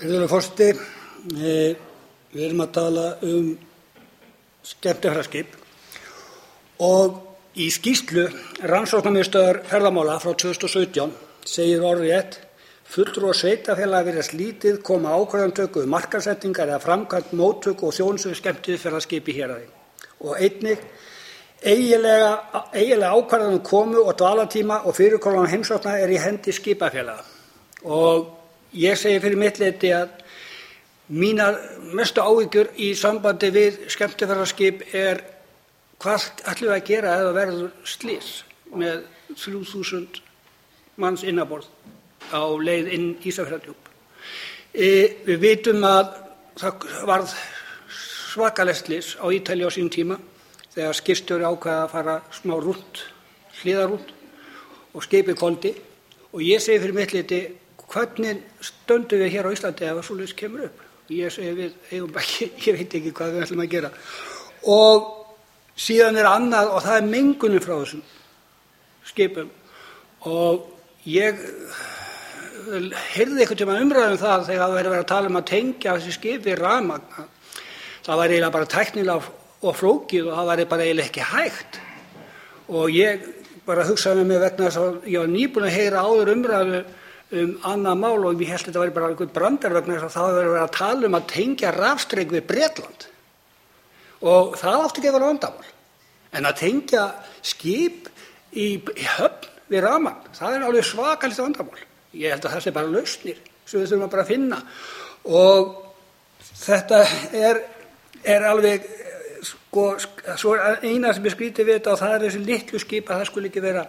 Virðulegur forseti, við erum að tala skemmtiferðaskip og í skýrslu Rannsóknarmiðstöðvar ferðamála frá 2017 segir orðrétt: fulltrúar sveitarfélaga virðast lítið koma að ákvarðanatöku um markaðssetningar eða framkvæmd móttöku og þjónustu við skemmtiferðaskip í héraði og einnig eiginlega ákvarðanir um komu og dvalartíma og fyrirkomulag heimsókna er í hendi skipafélaga. Og ég segi fyrir mitt leyti að mínar mestu áhyggjur í sambandi við skemmtiferðaskip er hvað ætlum við að gera ef það verður slys með 3000 manns innanborð á leið inn Ísafjarðardjúp. Við vitum að það varð svakalegt slys á Ítalíu á sínum tíma þegar skipstjóri ákvað að fara smá hliðarrúnt og skipið hvolfdi. Og ég segi fyrir mitt leyti: hvernig stöndum við hér á Íslandi ef svoleiðis kemur upp? Ég segi við eigum ekki, ég veit ekki hvað við ætlum að gera. Og síðan er annað og það er mengunin frá þessum skipum. Og ég heyrði einhvern tímann umræðu það þegar verið að tala um að tengja þessi skip við rafmagn. Það var eiginlega bara tæknilega og flókið og það var bara eiginlega ekki hægt. Og ég bara hugsaði með mér vegna þess að ég var nýbúinn að heyra áður umræðu annað mál og ég held að þetta væri bara einhver brandar vegna þess að það var verið að tala um að tengja rafstreng við Bretland. Og það átti ekki að vera vandamál. En að tengja skip í höfn við rafmagn, það er alveg svakalegt vandamál. Ég held að það sé bara lausnir sem við þurfum bara að finna. Og þetta er alveg, svo eina sem ég skrýti við þetta og það er þessi litlu skip að það skulle ekki vera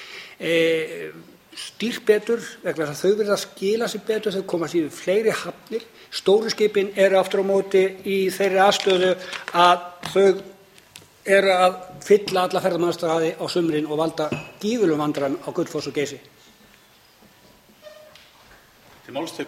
stýrt betur vegna þess að þau verða að skila sér betur, þau komast í fleiri hafnir. Stóru skipin eru aftur á móti í þeirri aðstöðu að þau eru að fylla alla ferðamannastaði á sumrin og valda gífurlegum vandræðum á Gullfoss og Geysi.